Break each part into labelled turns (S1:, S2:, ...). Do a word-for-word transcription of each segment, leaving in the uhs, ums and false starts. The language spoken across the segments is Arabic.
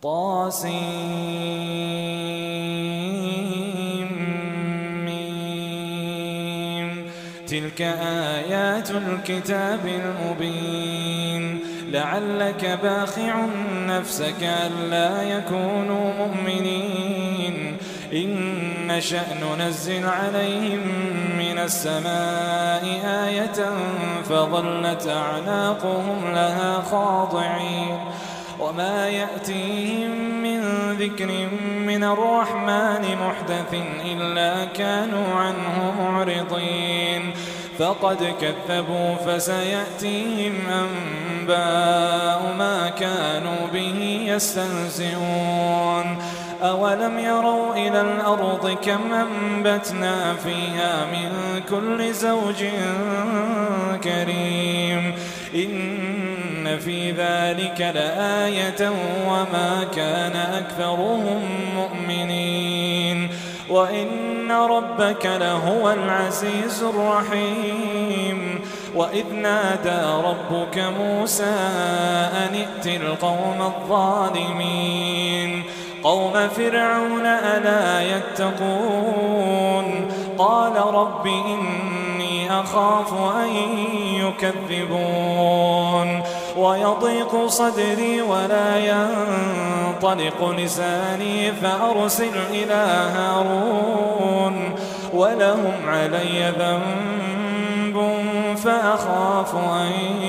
S1: طاسيم تلك آيات الكتاب المبين لعلك باخع نفسك ألا يكونوا مؤمنين إن نشأ ننزل عليهم من السماء آية فظلت أعناقهم لها خاضعين وما يأتيهم من ذكر من الرحمن محدث إلا كانوا عنه معرضين فقد كذبوا فسيأتيهم أنباء ما كانوا به يستهزئون أولم يروا إلى الأرض كم أنبتنا فيها من كل زوج كريم إن في ذلك لآية وما كان أكثرهم مؤمنين وإن ربك لهو العزيز الرحيم وإذ نادى ربك موسى أن ائت القوم الظالمين قوم فرعون ألا يتقون قال رب إني أخاف أن يكذبون ويضيق صدري ولا ينطلق لساني فأرسل إلى هارون ولهم علي ذنب فأخاف أن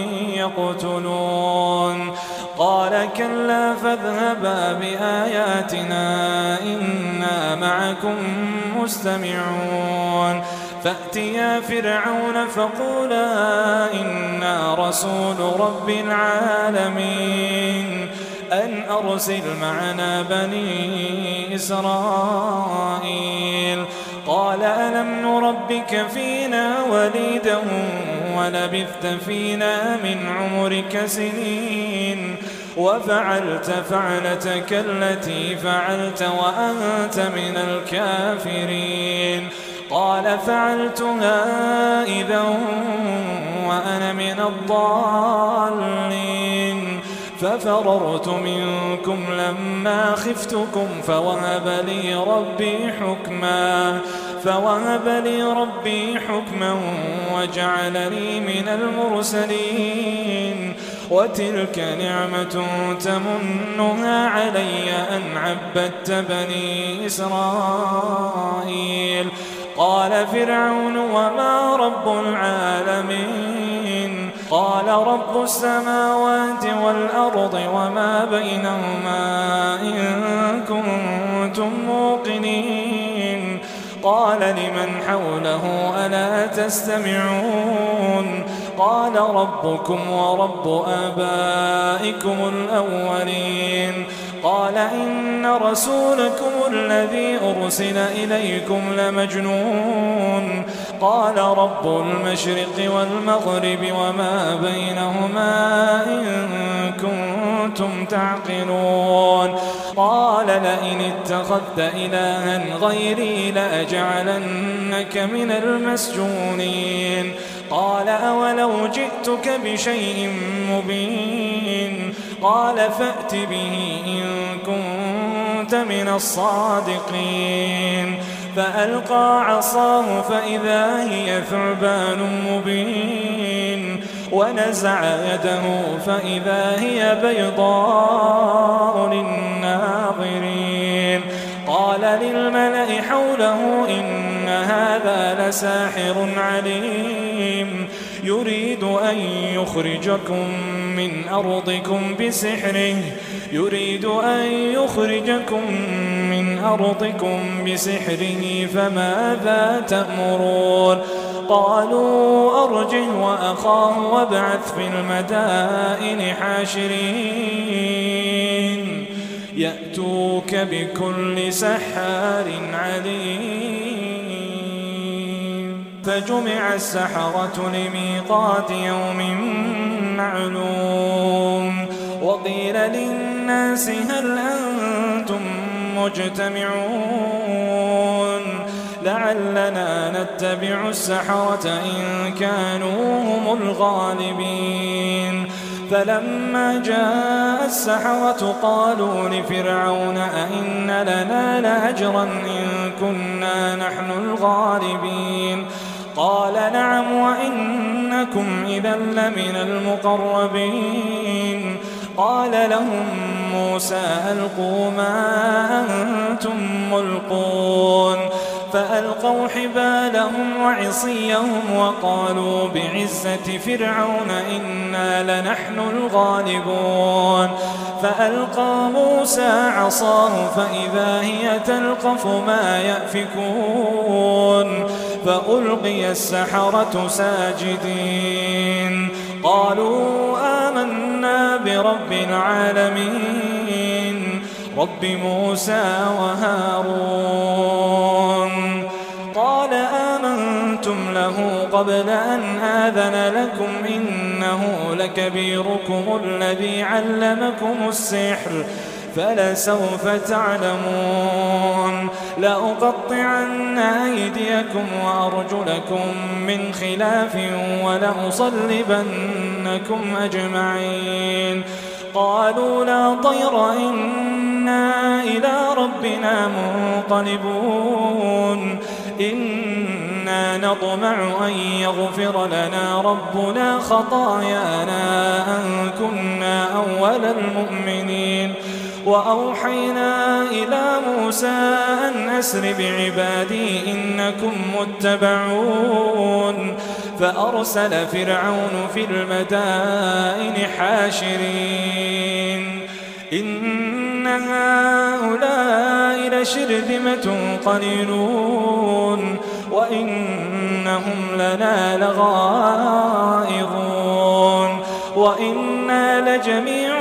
S1: يقتلون قال كلا فاذهبا بآياتنا إنا معكم مستمعون فأتيا فرعون فقولا إنا رسول رب العالمين أن أرسل معنا بني إسرائيل قال ألم نربك فينا وليدا ولبثت فينا من عمرك سنين وفعلت فعلتك التي فعلت وأنت من الكافرين قال فعلتها إذا وأنا من الضالين ففررت منكم لما خفتكم فوهب لي ربي حكما فوهب لي ربي حكما وجعلني من المرسلين وتلك نعمة تمنها علي أن عبدت بني إسرائيل قال فرعون وما رب العالمين قال رب السماوات والأرض وما بينهما إن كنتم موقنين قال لمن حوله ألا تستمعون قال ربكم ورب آبائكم الأولين قال إن رسولكم الذي أرسل إليكم لمجنون قال رب المشرق والمغرب وما بينهما إن كنتم تعقلون قال لئن اتخذت إلها غيري لأجعلنك من المسجونين قال أولو جئتك بشيء مبين قال فأت به إن كنت من الصادقين فألقى عصاه فإذا هي ثعبان مبين ونزع يده فإذا هي بيضاء للناظرين قال للملأ حوله إن هذا لساحر عليم يريد أن يخرجكم من أرضكم بسحره يريد أن يخرجكم من أرضكم بسحره فماذا تأمرون قالوا أرجه وأخاه وابعث في المدائن حاشرين يأتوك بكل سحار عليم فجمع السحرة لميقات يوم معلوم وقيل للناس هل أنتم مجتمعون لعلنا نتبع السحرة إن كانوا هم الغالبين فلما جاء السحرة قالوا لفرعون أئن لنا لأجرا إن كنا نحن الغالبين قال نعم وإنكم إذا لمن المقربين قال لهم موسى ألقوا ما أنتم ملقون فألقوا حبالهم وعصيهم وقالوا بعزة فرعون إنا لنحن الغالبون فألقى موسى عصاه فإذا هي تلقف ما يأفكون فألقي السحرة ساجدين قالوا آمنا برب العالمين رب موسى وهارون قال آمنتم له قبل أن آذن لكم إنه لكبيركم الذي علمكم السحر فلسوف تعلمون لأقطعن أيديكم وأرجلكم من خلاف ولأصلبنكم أجمعين قالوا لا طير إنا إلى ربنا منقلبون إنا نطمع أن يغفر لنا ربنا خطايانا أن كنا أول المؤمنين وأوحينا إلى موسى أن أسر بعبادي إنكم متبعون فأرسل فرعون في المدائن حاشرين إن هؤلاء لشرذمة قليلون وإنهم لنا لغائظون وإنا لجميع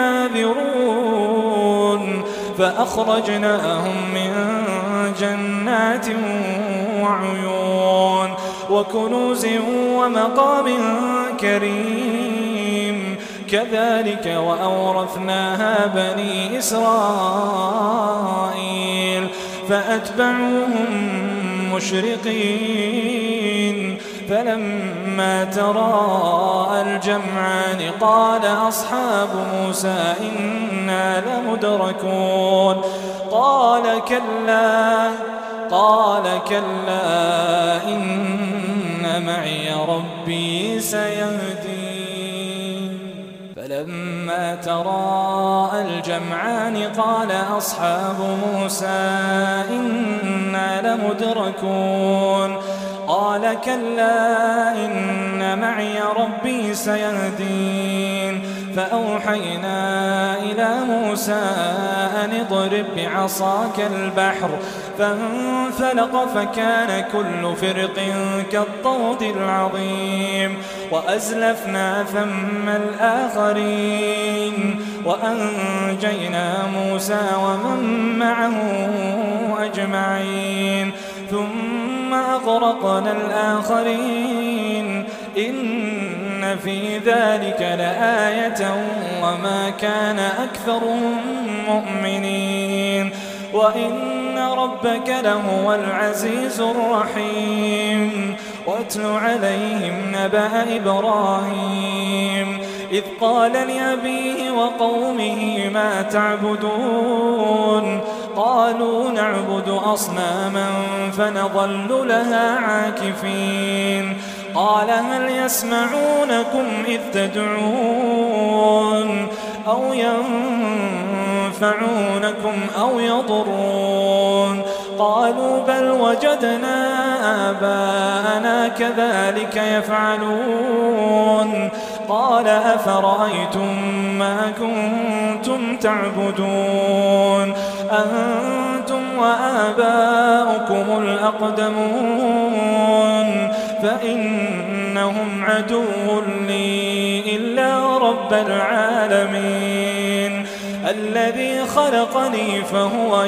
S1: حاذرون فأخرجناهم من جنات وعيون وكنوز ومقام كريم كذلك وأورثناها بني إسرائيل فأتبعوهم مشرقين فلما تراءى الجمعان قال أصحاب موسى إنا لمدركون قال كلا قال كلا إن معي ربي سيهدين فلما تراءى الجمعان قال أصحاب موسى إنا لمدركون قال كلا إن معي ربي سيهدين فأوحينا إلى موسى أن اضرب بعصاك البحر فانفلق فكان كل فرق كالطود العظيم وأزلفنا ثم الآخرين وأنجينا موسى ومن معه أجمعين ثم أغرقنا الآخرين إن في ذلك لآية وما كان أكثرهم مؤمنين وإن ربك لهو العزيز الرحيم واتل عليهم نبأ إبراهيم إذ قال لأبيه وقومه ما تعبدون قالوا نعبد أصناما فنظل لها عاكفين قال هل يسمعونكم إذ تدعون أو ينفعونكم أو يضرون قالوا بل وجدنا آباءنا كذلك يفعلون قال أفرأيتم ما كنتم تعبدون أنتم وآباؤكم الأقدمون فإنهم عدو لي إلا رب العالمين الذي خلقني فهو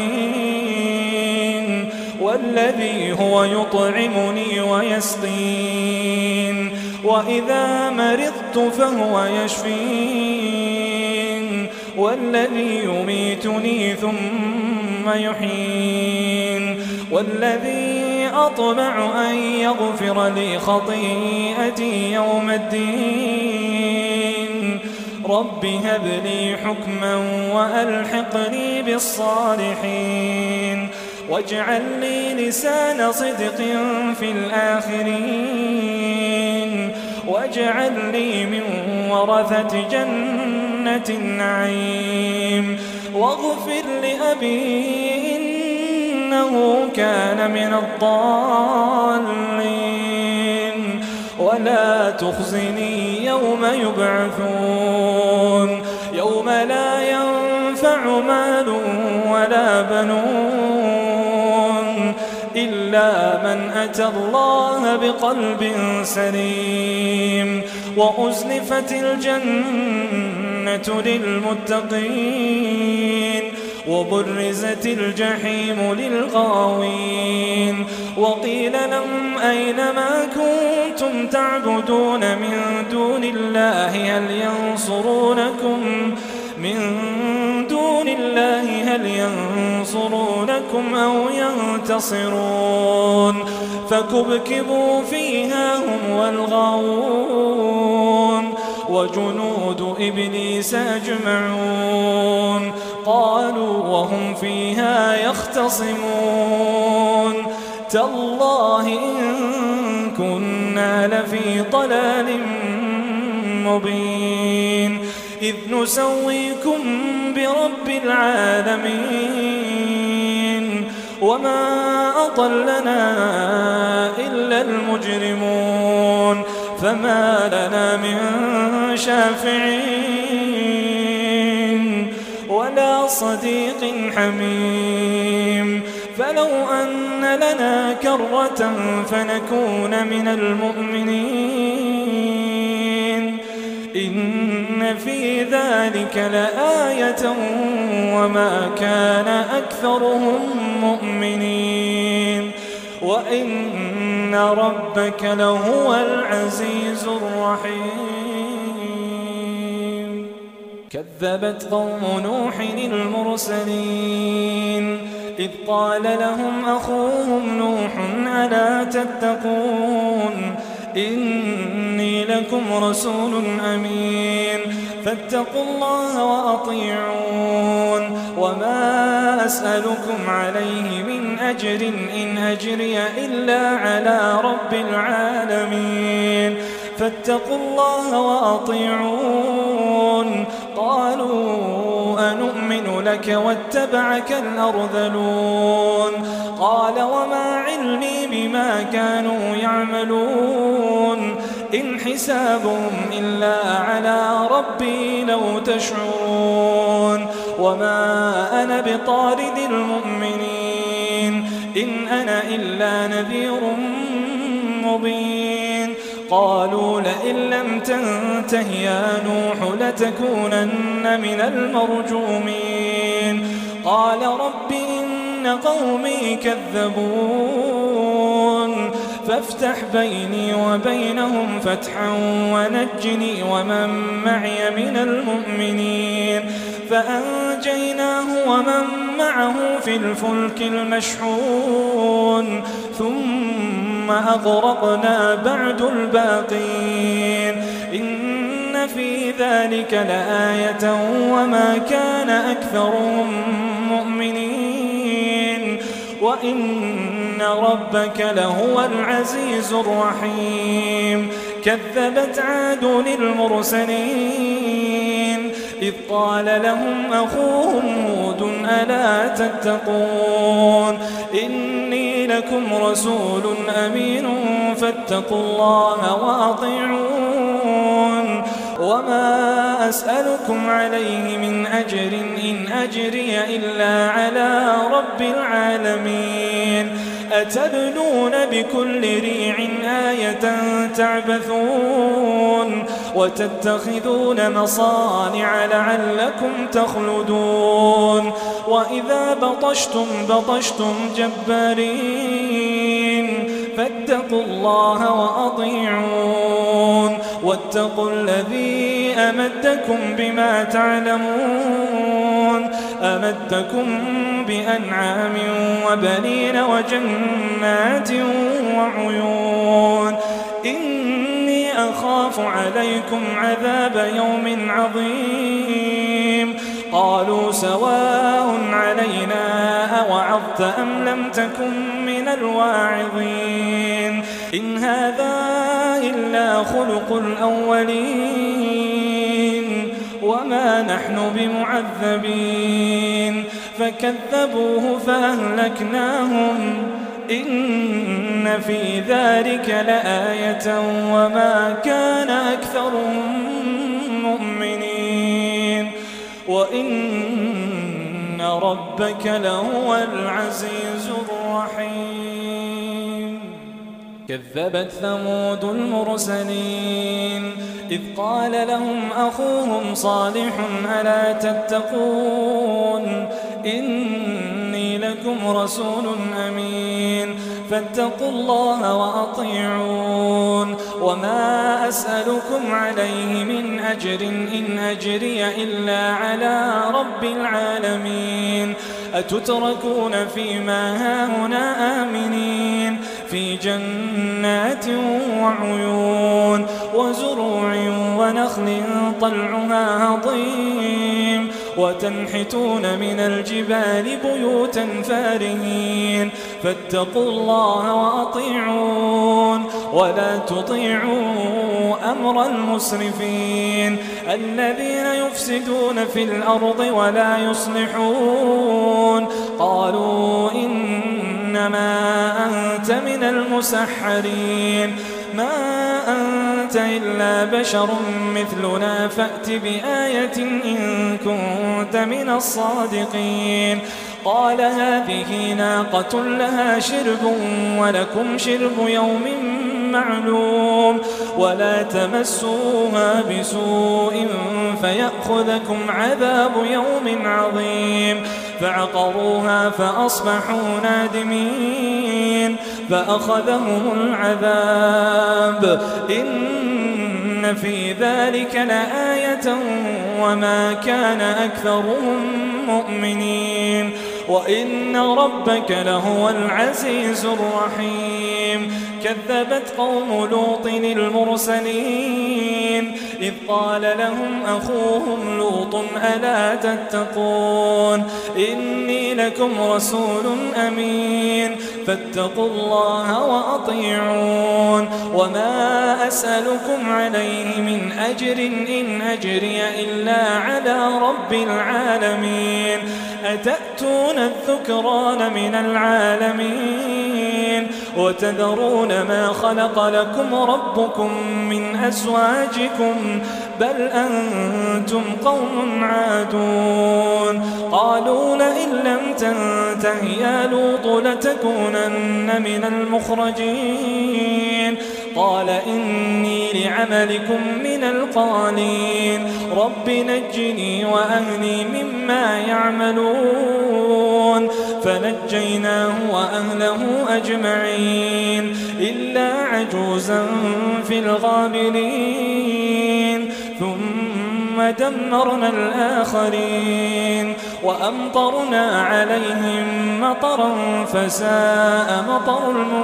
S1: يهدين والذي هو يطعمني ويسقين وإذا مرضت فهو يشفين والذي يميتني ثم يحيين والذي أطمع أن يغفر لي خطيئتي يوم الدين رب هب لي حكما وألحقني بالصالحين واجعل لي لسان صدق في الآخرين واجعل لي من ورثة جنة النعيم واغفر لأبي إنه كان من الضالين ولا تخزني يوم يبعثون يوم لا ينفع مال ولا بنون إلا من أتى الله بقلب سليم وأزلفت الجنة للمتقين وبرزت الجحيم للغاوين وقيل لهم أين ما كنتم تعبدون من دون الله هل ينصرونكم من دون الله هل ينصرونكم أو ينتصرون فكبكبوا فيها هم والغاوون وجنود إبليس أجمعون قالوا وهم فيها يختصمون تالله إن كنا لفي ضلال مبين إذ نسويكم برب العالمين وما أضلنا إلا المجرمون فما لنا من شافعين ولا صديق حميم فلو أن لنا كرة فنكون من المؤمنين إن في ذلك لآية وما كان أكثرهم مؤمنين وإن ربك لهو العزيز الرحيم كذبت قوم نوح المرسلين إذ قال لهم أخوهم نوح ألا تتقون إني لكم رسول أمين فاتقوا الله وأطيعون وما أسألكم عليه من أجر إن أجري إلا على رب العالمين فاتقوا الله وأطيعون قالوا أنؤمن لك واتبعك الأرذلون قال وما علمي بما كانوا يعملون إن حسابهم إلا على ربي لو تشعرون وما أنا بطارد المؤمنين إن أنا إلا نذير مبين قالوا لئن لم تنته يا نوح لتكونن من المرجومين قال رب إن قومي كذبون فافتح بيني وبينهم فتحا ونجني ومن معي من المؤمنين فأنجيناه ومن معه في الفلك المشحون ثم أغرقنا بعد الباقين إن في ذلك لآية وما كان أكثرهم مؤمنين وإن ربك لهو العزيز الرحيم كذبت عاد للمرسلين إذ قال لهم أخوهم هود ألا تتقون إني لكم رسول أمين فاتقوا الله وأطيعون وما أسألكم عليه من أجر إن أجري إلا على رب العالمين أتبنون بكل ريع آية تعبثون وتتخذون مصانع لعلكم تخلدون وإذا بطشتم بطشتم جبارين فاتقوا الله وأطيعون واتقوا الذي أمدكم بما تعلمون أمدكم بأنعام وبنين وجنات وعيون إني أخاف عليكم عذاب يوم عظيم قالوا سواء علينا أوعظت أم لم تكن من الواعظين إن هذا إلا خلق الأولين وما نحن بمعذبين فكذبوه فأهلكناهم إن في ذلك لآية وما كان أكثرهم مؤمنين وإن ربك لهو العزيز الرحيم كذبت ثمود المرسلين إذ قال لهم أخوهم صالح ألا تتقون إني لكم رسول أمين فاتقوا الله وأطيعون وما أسألكم عليه من أجر إن أجري إلا على رب العالمين أتتركون فيما هاهنا آمنين في جنات وعيون وزروع ونخل طلعها هضيم وتنحتون من الجبال بيوتا فارهين فاتقوا الله وأطيعون ولا تطيعوا أمر المسرفين الذين يفسدون في الأرض ولا يصلحون قالوا إنما أنت من المسحرين ما أنت إلا بشر مثلنا فأت بآية إن كنت من الصادقين قال هذه ناقة لها شرب ولكم شرب يوم معلوم ولا تمسوها بسوء فيأخذكم عذاب يوم عظيم فعقروها فأصبحوا نادمين فأخذهم العذاب إن في ذلك لآية وما كان أكثرهم مؤمنين وإن ربك لهو العزيز الرحيم كذبت قوم لوط المرسلين إذ قال لهم أخوهم لوط ألا تتقون إني لكم رسول أمين فاتقوا الله وأطيعون وما أسألكم عليه من أجر إن أجري إلا على رب العالمين أتأتون الذكران من العالمين وتذرون ما خلق لكم ربكم من أزواجكم بل أنتم قوم عادون قالوا لئن لم تنته يا لوط لتكونن من المخرجين قال إني لعملكم من القالين رب نجني وأهلي مما يعملون فنجيناه وأهله أجمعين إلا عجوزا في الغابرين ثم دمرنا الآخرين وأمطرنا عليهم مطرا فساء مطر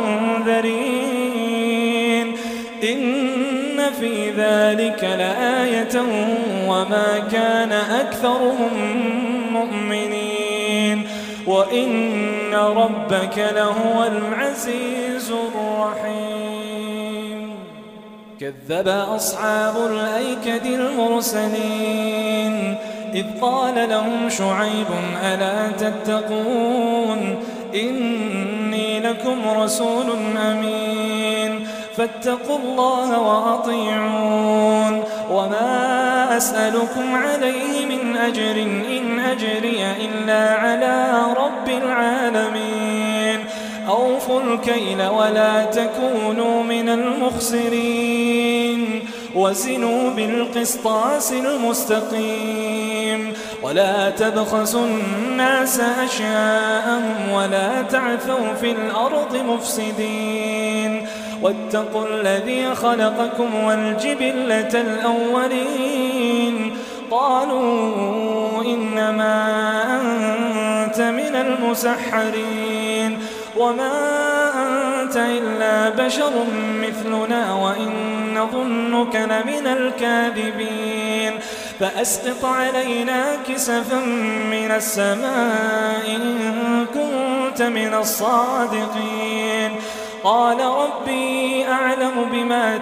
S1: المنذرين إن في ذلك لآية وما كان أكثرهم مؤمنين وإن ربك لهو العزيز الرحيم كذب أصحاب الأيكة المرسلين إذ قال لهم شعيب ألا تتقون إني لكم رسول أمين فاتقوا الله وأطيعون وما أسألكم عليه من أجر إن أجري إلا على رب العالمين أوفوا الكيل ولا تكونوا من المخسرين وزنوا بالقسطاس المستقيم ولا تبخسوا الناس أشياءهم ولا تعثوا في الأرض مفسدين واتقوا الذي خلقكم والجبلة الأولين قالوا إنما أنت من المسحرين وما أنت إلا بشر مثلنا وإن نظنك لمن الكاذبين فأسقط علينا كسفا من السماء إن كنت من الصادقين قال ربي أعلم بما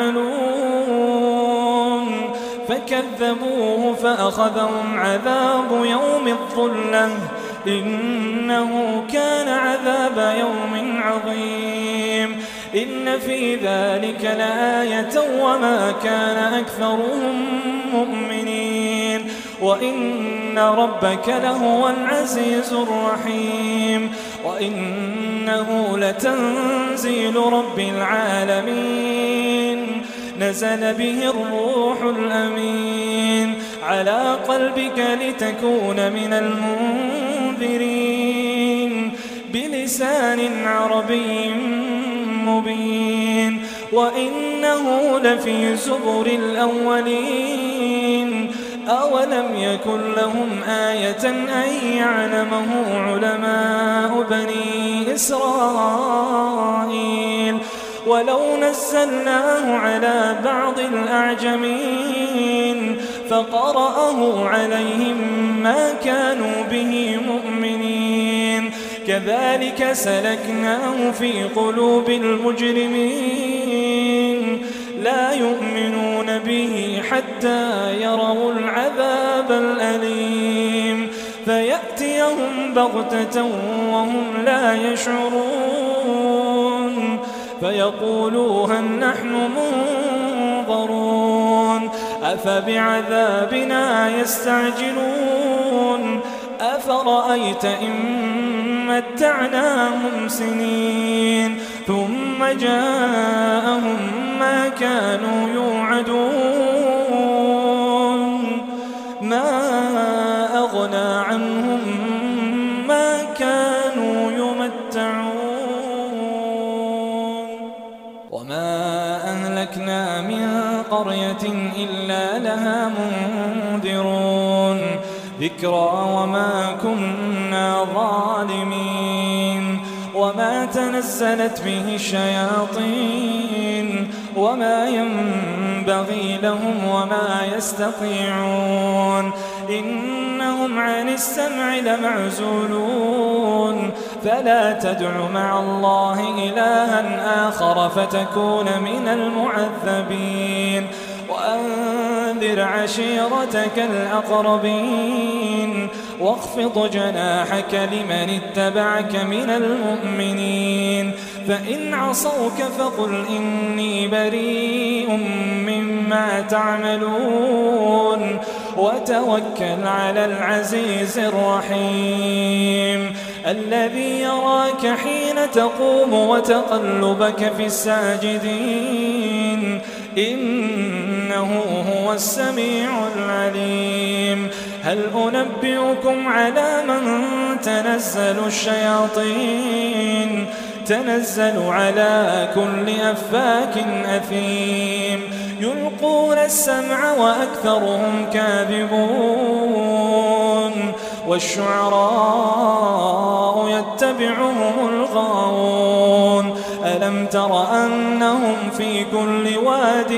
S1: تعملون فكذبوه فأخذهم عذاب يوم الظلة إنه كان عذاب يوم عظيم إن في ذلك لآية وما كان أكثرهم مؤمنين وإن ربك لهو العزيز الرحيم وإنه لتنزيل رب العالمين نزل به الروح الأمين على قلبك لتكون من المنذرين بلسان عربي مبين وإنه لفي زبر الأولين أولم يكن لهم آية أن يعلمه علماء بني إسرائيل ولو نزلناه على بعض الأعجمين فقرأه عليهم ما كانوا به مؤمنين كذلك سلكناه في قلوب المجرمين لا يؤمنون به حتى يروا العذاب الأليم فيأتيهم بغتة وهم لا يشعرون فيقولوا هل نحن منظرون أفبعذابنا يستعجلون أفرأيت إن متعناهم سنين ثم جاءهم ما كانوا يوعدون ما أغنى عنهم ما كانوا يمتعون وما أهلكنا من قرية إلا لها منذرون ذكرى وما كنا ظالمين وما تنزلت به الشياطين وما ينبغي لهم وما يستطيعون إنهم عن السمع لمعزولون فلا تدع مع الله إلها آخر فتكون من المعذبين وأنذر عشيرتك الأقربين واخفض جناحك لمن اتبعك من المؤمنين فإن عصوك فقل إني بريء مما تعملون وتوكل على العزيز الرحيم الذي يراك حين تقوم وتقلبك في الساجدين إنه هو السميع العليم هل أنبئكم على من تنزل الشياطين تنزل على كل أفاك أثيم يلقون السمع وأكثرهم كاذبون والشعراء يتبعهم الغاوون ألم تر أنهم في كل واد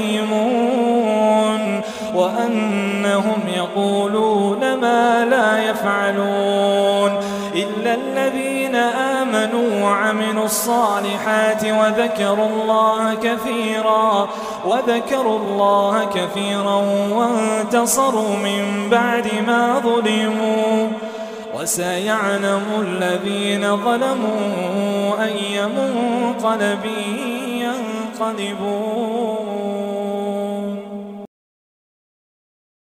S1: يهيمون وأنهم يقولون ما لا يفعلون إلا الذين آمنوا وعملوا الصالحات وذكروا الله كثيرا وذكروا الله كثيرا وانتصروا من بعد ما ظلموا وسيعلم الذين ظلموا أي منقلب ينقلبون.